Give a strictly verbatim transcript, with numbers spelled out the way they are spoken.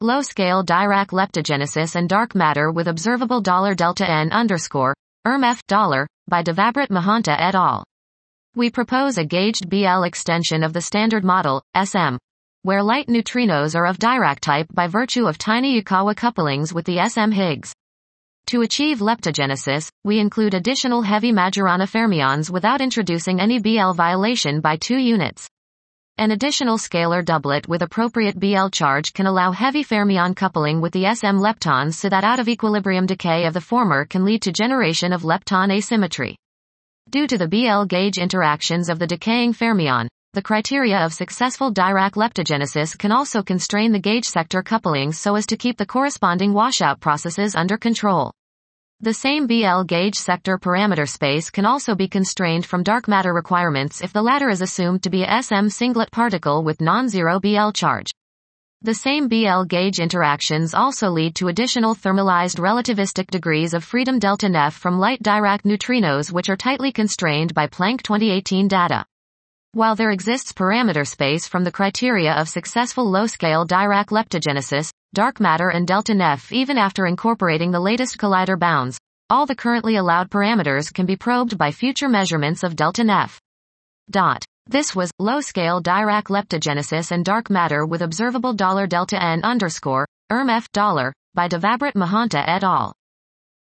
Low-scale Dirac leptogenesis and dark matter with observable dollar delta N underscore, E R M F dollar, by Devabrat Mahanta et al. We propose a gauged B L extension of the Standard Model, S M, where light neutrinos are of Dirac type by virtue of tiny Yukawa couplings with the S M Higgs. To achieve leptogenesis, we include additional heavy Majorana fermions without introducing any B L violation by two units. An additional scalar doublet with appropriate B L charge can allow heavy fermion coupling with the S M leptons so that out-of-equilibrium decay of the former can lead to generation of lepton asymmetry. Due to the B L gauge interactions of the decaying fermion, the criteria of successful Dirac leptogenesis can also constrain the gauge sector couplings so as to keep the corresponding washout processes under control. The same B L gauge sector parameter space can also be constrained from dark matter requirements if the latter is assumed to be a S M singlet particle with non-zero B L charge. The same B L gauge interactions also lead to additional thermalized relativistic degrees of freedom delta N E F from light Dirac neutrinos which are tightly constrained by Planck twenty eighteen data. While there exists parameter space from the criteria of successful low-scale Dirac leptogenesis, dark matter and delta N E F even after incorporating the latest collider bounds, all the currently allowed parameters can be probed by future measurements of delta N E F. Dot. This was low-scale Dirac leptogenesis and dark matter with observable dollar delta N underscore, E R M F dollar, by Devabrat Mahanta et al.